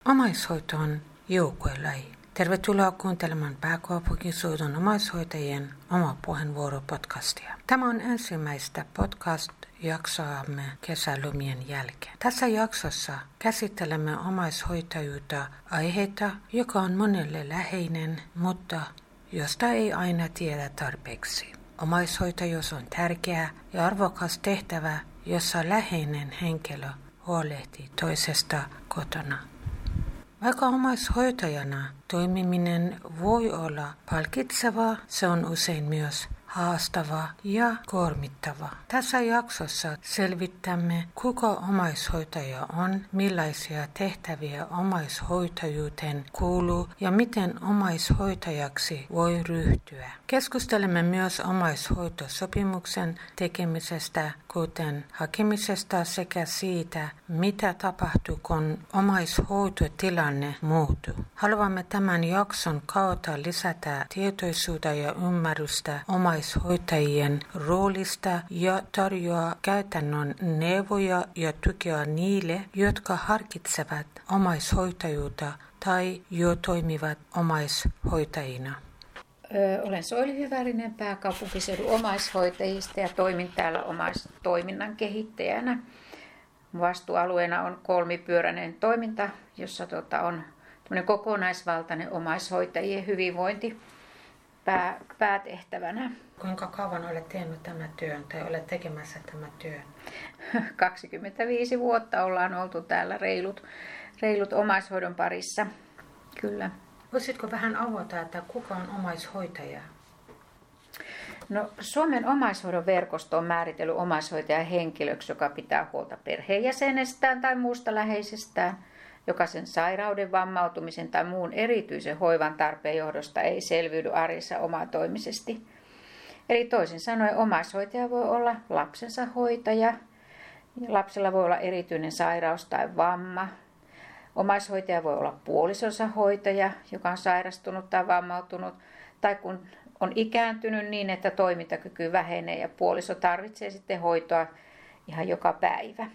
Omaishoito on joukkuelaji. Tervetuloa kuuntelemaan Pääkaupunkiseudun omaishoitajien oma puheenvuoro-podcastia. Tämä on ensimmäistä podcast-jaksoamme kesälomien jälkeen. Tässä jaksossa käsittelemme omaishoitajuutta aiheita, joka on monelle läheinen, mutta josta ei aina tiedä tarpeeksi. Omaishoitajuus on tärkeä ja arvokas tehtävä, jossa läheinen henkilö huolehtii toisesta kotona. Vaikka omaishoitajana toimiminen voi olla palkitsevaa, se on usein myös haastava ja kuormittava. Tässä jaksossa selvitämme, kuka omaishoitaja on, millaisia tehtäviä omaishoitajuuteen kuuluu ja miten omaishoitajaksi voi ryhtyä. Keskustelemme myös omaishoitosopimuksen tekemisestä, kuten hakemisesta sekä siitä, mitä tapahtuu, kun omaishoitotilanne muuttuu. Haluamme tämän jakson kautta lisätä tietoisuutta ja ymmärrystä omaishoitajien roolista ja tarjoaa käytännön neuvoja ja tukea niille, jotka harkitsevat omaishoitajuutta tai jo toimivat omaishoitajina. Olen Soili Hyvärinen, Pääkaupunkiseudun omaishoitajista ja toimin täällä omaistoiminnan kehittäjänä. Vastuualueena on kolmipyöräinen toiminta, jossa on kokonaisvaltainen omaishoitajien hyvinvointi päätehtävänä. Kuinka kauan olet tehnyt tämän työn tai olet tekemässä tämän työn? 25 vuotta ollaan oltu täällä reilut omaishoidon parissa. Kyllä. Voisitko vähän avata, että kuka on omaishoitaja? No, Suomen omaishoidon verkosto on määritellyt omaishoitajan henkilöksi, joka pitää huolta perheenjäsenestään tai muusta läheisestään, joka sen sairauden, vammautumisen tai muun erityisen hoivan tarpeen johdosta ei selviydy arjessa omatoimisesti. Eli toisin sanoen omaishoitaja voi olla lapsensa hoitaja, lapsella voi olla erityinen sairaus tai vamma. Omaishoitaja voi olla puolisonsa hoitaja, joka on sairastunut tai vammautunut, tai kun on ikääntynyt niin, että toimintakyky vähenee ja puoliso tarvitsee sitten hoitoa ihan joka päivä.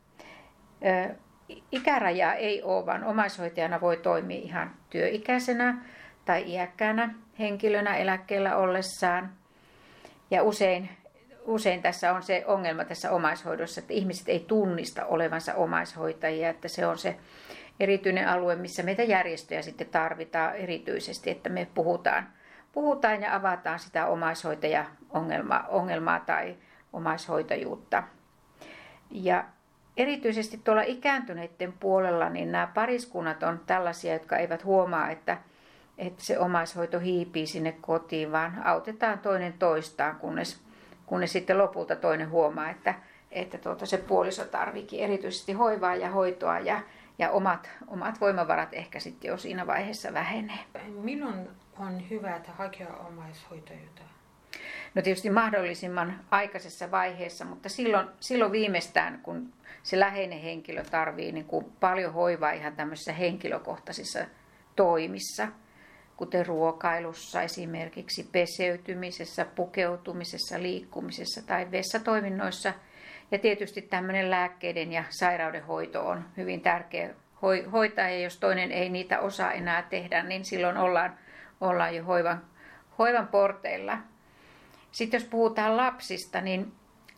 Ikärajaa ei ole, vaan omaishoitajana voi toimia ihan työikäisenä tai iäkkäänä henkilönä eläkkeellä ollessaan. Ja usein tässä on se ongelma tässä omaishoidossa, että ihmiset ei tunnista olevansa omaishoitajia, että se on se erityinen alue, missä meitä järjestöjä sitten tarvitaan erityisesti, että me puhutaan ja avataan sitä omaishoitaja-ongelmaa tai omaishoitajuutta. Ja erityisesti tuolla ikääntyneiden puolella niin nämä pariskunnat on tällaisia, jotka eivät huomaa, että se omaishoito hiipii sinne kotiin, vaan autetaan toinen toistaan, kunnes sitten lopulta toinen huomaa, että se puoliso tarviikin erityisesti hoivaa ja hoitoa ja omat voimavarat ehkä sitten jo siinä vaiheessa vähenee. Milloin on hyvä hakea omaishoitajuutta? No tietysti mahdollisimman aikaisessa vaiheessa, mutta silloin viimeistään, kun se läheinen henkilö tarvitsee niin kuin paljon hoivaa ihan tämmöisissä henkilökohtaisissa toimissa, kuten ruokailussa, esimerkiksi peseytymisessä, pukeutumisessa, liikkumisessa tai vessatoiminnoissa. Ja tietysti tämmöinen lääkkeiden ja sairauden hoito on hyvin tärkeä hoitaa, ja jos toinen ei niitä osaa enää tehdä, niin silloin ollaan jo hoivan porteilla. Sitten jos puhutaan lapsista, niin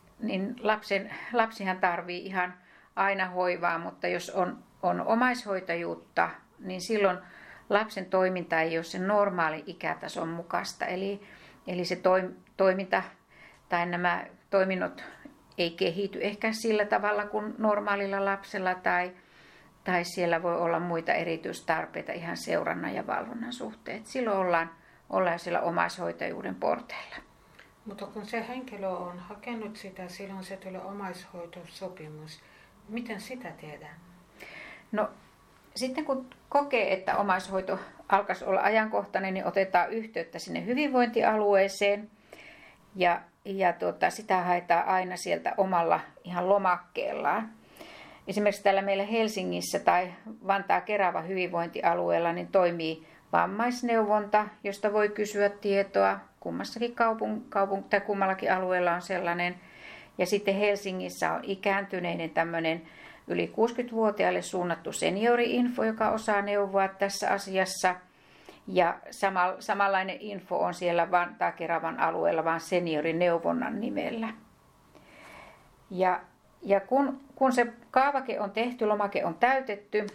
lapsihan tarvitsee ihan aina hoivaa, mutta jos on omaishoitajuutta, niin silloin lapsen toiminta ei ole sen normaali ikätason mukaista. Eli se toiminta tai nämä toiminnot ei kehity ehkä sillä tavalla kuin normaalilla lapsella tai siellä voi olla muita erityistarpeita ihan seurannan ja valvonnan suhteen. Silloin ollaan siellä omaishoitajuuden porteilla. Mutta kun se henkilö on hakenut sitä, silloin se tulee omaishoitosopimus. Miten sitä tehdään? No, sitten kun kokee, että omaishoito alkaisi olla ajankohtainen, niin otetaan yhteyttä sinne hyvinvointialueeseen. Ja sitä haetaan aina sieltä omalla ihan lomakkeellaan. Esimerkiksi täällä meillä Helsingissä tai Vantaa-Kerava hyvinvointialueella niin toimii vammaisneuvonta, josta voi kysyä tietoa. Kummassakin tai kummallakin alueella on sellainen. Ja sitten Helsingissä on ikääntyneiden tämmöinen yli 60-vuotiaille suunnattu seniori-info, joka osaa neuvoa tässä asiassa. Ja samanlainen info on siellä Vantaa-Keravan alueella, vaan seniorineuvonnan nimellä. Ja kun se kaavake on tehty, lomake on täytetty,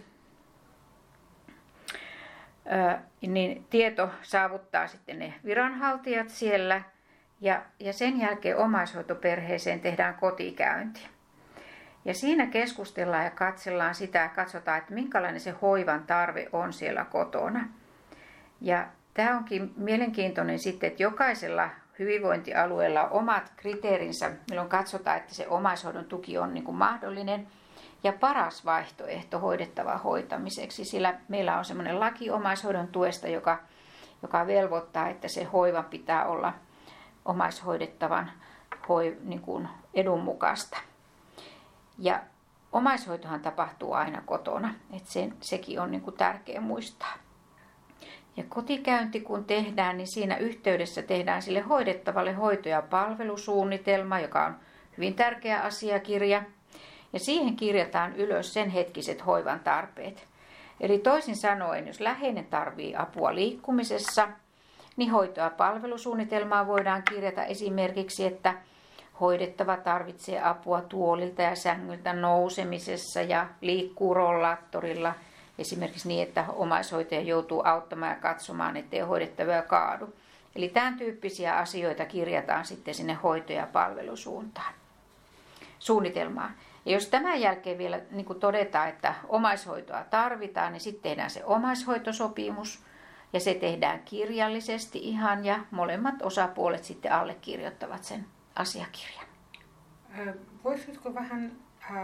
niin tieto saavuttaa sitten ne viranhaltijat siellä. Ja sen jälkeen omaishoitoperheeseen tehdään kotikäynti. Ja siinä keskustellaan ja katsotaan, että minkälainen se hoivan tarve on siellä kotona. Ja tämä onkin mielenkiintoinen sitten, että jokaisella hyvinvointialueella on omat kriteerinsä, milloin katsotaan, että se omaishoidon tuki on niin kuin mahdollinen ja paras vaihtoehto hoidettavan hoitamiseksi. Sillä meillä on semmoinen laki omaishoidon tuesta, joka velvoittaa, että se hoiva pitää olla omaishoidettavan niin kuin edun mukaista. Ja omaishoitohan tapahtuu aina kotona, että sekin on niin kuin tärkeä muistaa. Ja kotikäynti kun tehdään, niin siinä yhteydessä tehdään sille hoidettavalle hoito- ja palvelusuunnitelma, joka on hyvin tärkeä asiakirja. Ja siihen kirjataan ylös sen hetkiset hoivan tarpeet. Eli toisin sanoen, jos läheinen tarvitsee apua liikkumisessa, niin hoito- ja palvelusuunnitelmaan voidaan kirjata esimerkiksi, että hoidettava tarvitsee apua tuolilta ja sängyltä nousemisessa ja liikkuu rollaattorilla. Esimerkiksi niin, että omaishoitaja joutuu auttamaan ja katsomaan, ettei hoidettavaa kaadu. Eli tämän tyyppisiä asioita kirjataan sitten sinne hoito- ja palvelusuunnitelmaan. Ja jos tämän jälkeen vielä niin kuin todetaan, että omaishoitoa tarvitaan, niin sitten tehdään se omaishoitosopimus. Ja se tehdään kirjallisesti ihan ja molemmat osapuolet sitten allekirjoittavat sen asiakirjan. Voisitko vähän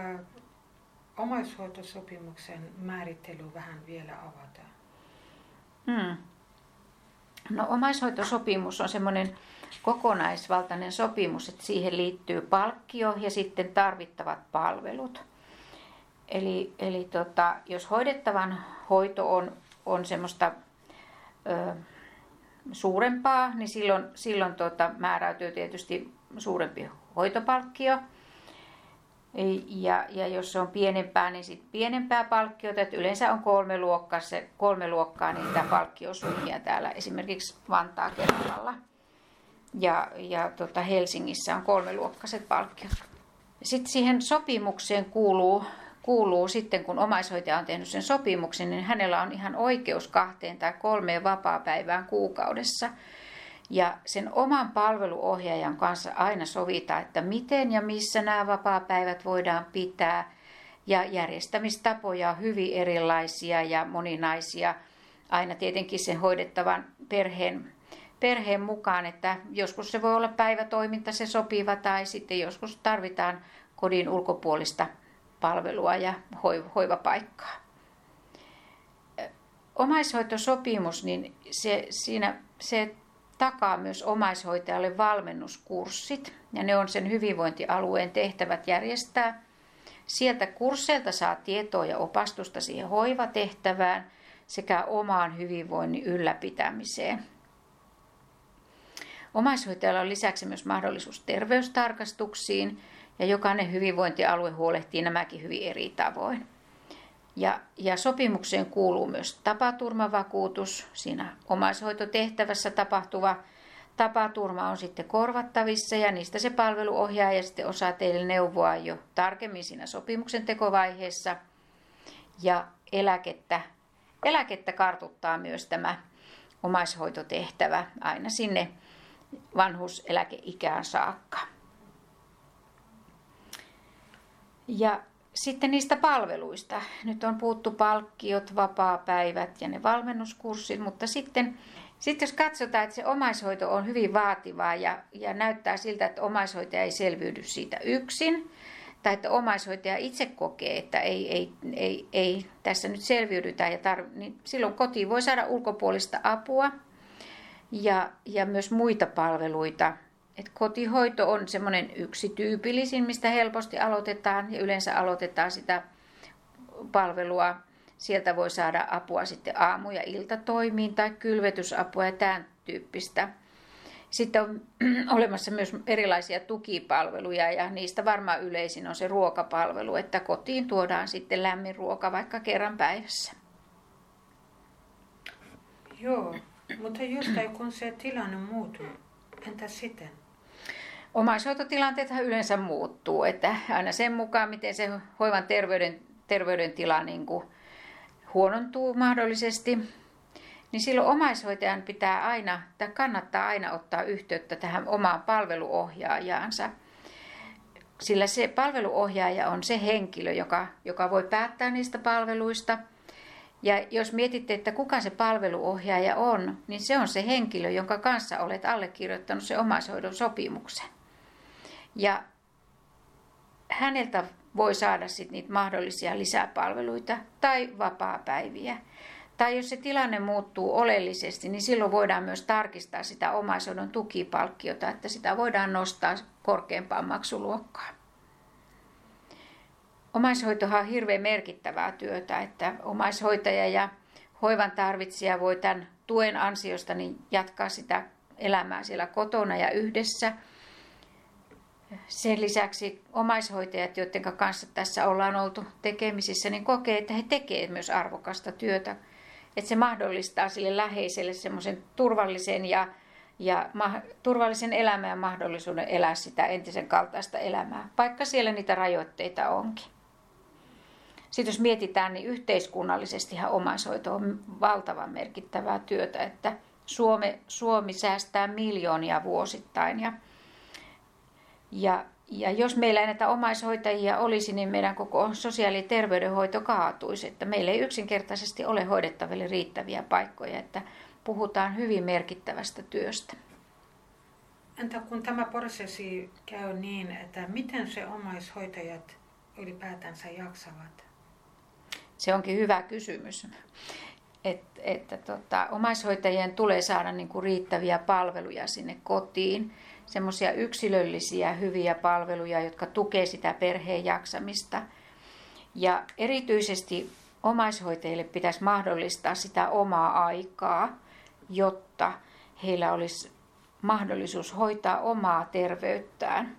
omaishoitosopimuksen määrittely vähän vielä avata? No, omaishoitosopimus on semmoinen kokonaisvaltainen sopimus, että siihen liittyy palkkio ja sitten tarvittavat palvelut. Eli jos hoidettavan hoito on semmoista suurempaa, niin silloin määräytyy tietysti suurempi hoitopalkkio. Ja jos se on pienempää, niin sitten pienempää palkkiota. Että yleensä on kolme luokkaa niitä palkkiosummia täällä esimerkiksi Vantaa-Keravalla. Ja Helsingissä on 3-luokkaiset palkkiot. Sitten siihen sopimukseen kuuluu sitten, kun omaishoitaja on tehnyt sen sopimuksen, niin hänellä on ihan oikeus 2 tai 3 vapaapäivään kuukaudessa. Ja sen oman palveluohjaajan kanssa aina sovitaan, että miten ja missä nämä vapaapäivät voidaan pitää. Ja järjestämistapoja on hyvin erilaisia ja moninaisia. Aina tietenkin sen hoidettavan perheen mukaan, että joskus se voi olla päivätoiminta se sopiva tai sitten joskus tarvitaan kodin ulkopuolista palvelua ja hoivapaikkaa. Omaishoitosopimus, niin se takaa myös omaishoitajalle valmennuskurssit ja ne on sen hyvinvointialueen tehtävät järjestää. Sieltä kursseilta saa tietoa ja opastusta siihen hoivatehtävään sekä omaan hyvinvoinnin ylläpitämiseen. Omaishoitajalla on lisäksi myös mahdollisuus terveystarkastuksiin ja jokainen hyvinvointialue huolehtii nämäkin hyvin eri tavoin. Ja sopimukseen kuuluu myös tapaturmavakuutus. Siinä omaishoitotehtävässä tapahtuva tapaturma on sitten korvattavissa ja niistä se palveluohjaaja sitten osaa teille neuvoa jo tarkemmin siinä sopimuksen tekovaiheessa. Ja eläkettä kartuttaa myös tämä omaishoitotehtävä aina sinne vanhuuseläkeikään saakka. Ja sitten niistä palveluista. Nyt on puhuttu palkkiot, vapaapäivät ja ne valmennuskurssit, mutta sitten jos katsotaan, että se omaishoito on hyvin vaativaa ja näyttää siltä, että omaishoitaja ei selviydy siitä yksin, tai että omaishoitaja itse kokee, että ei tässä nyt selviydytä, niin silloin kotiin voi saada ulkopuolista apua ja myös muita palveluita. Et kotihoito on semmoinen yksi tyypillisin, mistä helposti aloitetaan ja yleensä aloitetaan sitä palvelua. Sieltä voi saada apua sitten aamu- ja iltatoimiin tai kylvetysapua ja tämän tyyppistä. Sitten on olemassa myös erilaisia tukipalveluja ja niistä varmaan yleisin on se ruokapalvelu, että kotiin tuodaan sitten lämmin ruoka vaikka kerran päivässä. Joo, mutta just kun se tilanne muuttuu, entä sitten? Omaishoitotilanteethan yleensä muuttuu, että aina sen mukaan, miten se hoivan terveydentila niin kuin huonontuu mahdollisesti, niin silloin omaishoitajan kannattaa aina ottaa yhteyttä tähän omaan palveluohjaajaansa. Sillä se palveluohjaaja on se henkilö, joka voi päättää niistä palveluista. Ja jos mietitte, että kuka se palveluohjaaja on, niin se on se henkilö, jonka kanssa olet allekirjoittanut se omaishoidon sopimuksen. Ja häneltä voi saada sitten niitä mahdollisia lisäpalveluita tai vapaapäiviä. Tai jos se tilanne muuttuu oleellisesti, niin silloin voidaan myös tarkistaa sitä omaishoidon tukipalkkiota, että sitä voidaan nostaa korkeampaan maksuluokkaan. Omaishoitohan on hirveän merkittävää työtä, että omaishoitaja ja hoivan tarvitsija voi tämän tuen ansiosta niin jatkaa sitä elämää siellä kotona ja yhdessä. Sen lisäksi omaishoitajat, joiden kanssa tässä ollaan oltu tekemisissä, niin kokee, että he tekevät myös arvokasta työtä. Että se mahdollistaa sille läheiselle semmoisen turvallisen elämän ja mahdollisuuden elää sitä entisen kaltaista elämää, vaikka siellä niitä rajoitteita onkin. Sitten jos mietitään, niin yhteiskunnallisestihan omaishoito on valtavan merkittävää työtä, että Suomi säästää miljoonia vuosittain. Ja jos meillä ei näitä omaishoitajia olisi, niin meidän koko sosiaali- ja terveydenhoito kaatuisi. Että meillä ei yksinkertaisesti ole hoidettaville riittäviä paikkoja, että puhutaan hyvin merkittävästä työstä. Entä kun tämä prosessi käy niin, että miten se omaishoitajat ylipäätänsä jaksavat? Se onkin hyvä kysymys. Omaishoitajien tulee saada niinku riittäviä palveluja sinne kotiin. Semmoisia yksilöllisiä hyviä palveluja, jotka tukevat sitä perheen jaksamista. Ja erityisesti omaishoitajille pitäisi mahdollistaa sitä omaa aikaa, jotta heillä olisi mahdollisuus hoitaa omaa terveyttään.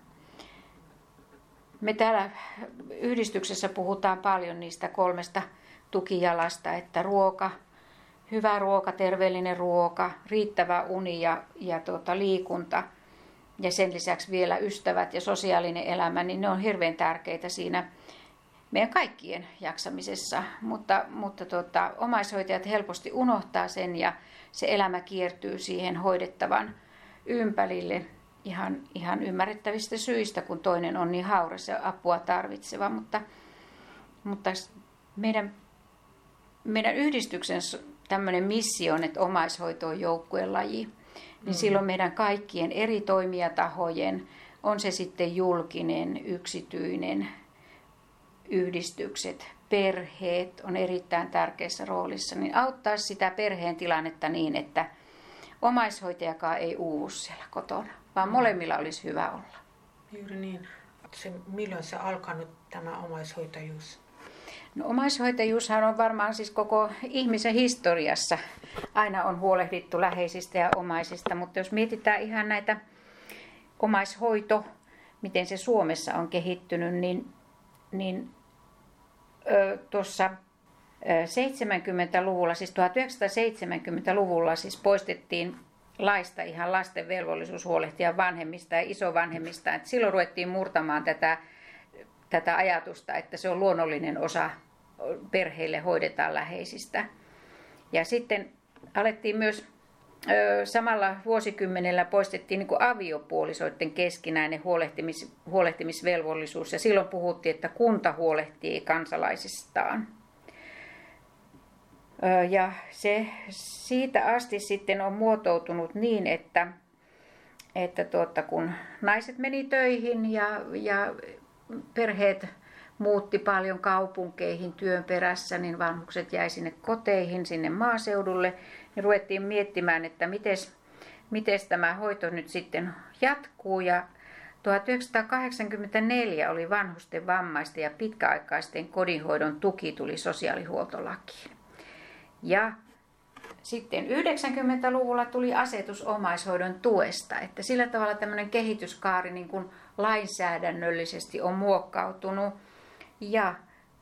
Me täällä yhdistyksessä puhutaan paljon niistä 3 tukijalasta, että hyvä ruoka, terveellinen ruoka, riittävä uni ja liikunta. Ja sen lisäksi vielä ystävät ja sosiaalinen elämä, niin ne on hirveän tärkeitä siinä meidän kaikkien jaksamisessa. Mutta omaishoitajat helposti unohtaa sen ja se elämä kiertyy siihen hoidettavan ympärille ihan ymmärrettävistä syistä, kun toinen on niin hauras ja apua tarvitseva. Mutta meidän yhdistyksen tämmöinen missio on, että omaishoito on joukkueen laji. Niin silloin meidän kaikkien eri toimijatahojen, on se sitten julkinen, yksityinen, yhdistykset, perheet on erittäin tärkeässä roolissa, niin auttaa sitä perheen tilannetta niin, että omaishoitajakaan ei uuvu siellä kotona, vaan molemmilla olisi hyvä olla. Juuri niin. Milloin se alkanut tämä omaishoitajuus? No, omaishoitajuushan on varmaan siis koko ihmisen historiassa. Aina on huolehdittu läheisistä ja omaisista, mutta jos mietitään ihan näitä omaishoito, miten se Suomessa on kehittynyt, niin tuossa 70-luvulla, siis 1970-luvulla siis poistettiin laista ihan lasten velvollisuus huolehtia vanhemmista ja isovanhemmista. Et silloin ruvettiin murtamaan tätä ajatusta, että se on luonnollinen osa perheille hoidetaan läheisistä. Ja sitten alettiin myös samalla vuosikymmenellä poistettiin niin kuin aviopuolisoiden keskinäinen huolehtimisvelvollisuus. Ja silloin puhuttiin, että kunta huolehtii kansalaisistaan. Ja se siitä asti sitten on muotoutunut niin, että kun naiset meni töihin ja perheet muutti paljon kaupunkeihin työn perässä, niin vanhukset jäi sinne koteihin, sinne maaseudulle. Ja ruvettiin miettimään, että miten tämä hoito nyt sitten jatkuu. Ja 1984 oli vanhusten, vammaisten ja pitkäaikaisten kodinhoidon tuki tuli sosiaalihuoltolakiin. Ja sitten 90-luvulla tuli asetus omaishoidon tuesta, että sillä tavalla tämmöinen kehityskaari niin kuin lainsäädännöllisesti on muokkautunut. Ja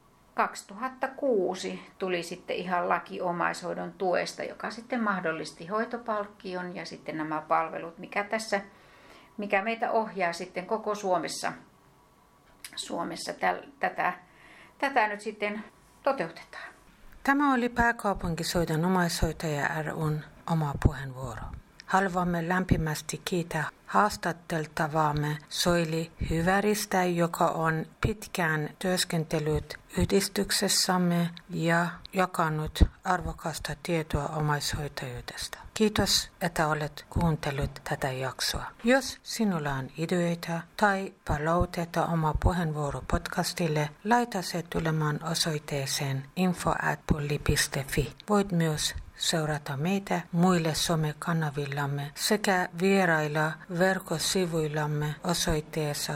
2006 tuli sitten ihan laki omaishoidon tuesta, joka sitten mahdollisti hoitopalkkion ja sitten nämä palvelut, mikä meitä ohjaa sitten koko Suomessa tätä nyt sitten toteutetaan. Tämä oli Pääkaupunkiseudun omaishoitaja ry:n oma puheenvuoro. Haluamme lämpimästi kiittää haastateltavaamme Soili Hyväristä, joka on pitkään työskentellyt yhdistyksessämme ja jakanut arvokasta tietoa omaishoitajuudesta. Kiitos, että olet kuuntellut tätä jaksoa. Jos sinulla on ideoita tai palautetta oma puheenvuoro podcastille, laita se tulemaan osoitteeseen info@polli.fi. Voit myös seurata meitä muille somekanavillamme sekä vierailla verkkosivuillamme osoitteessa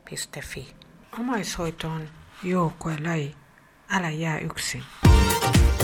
www.polli.fi. Omaishoito on joukkuelaji. Älä jää yksin.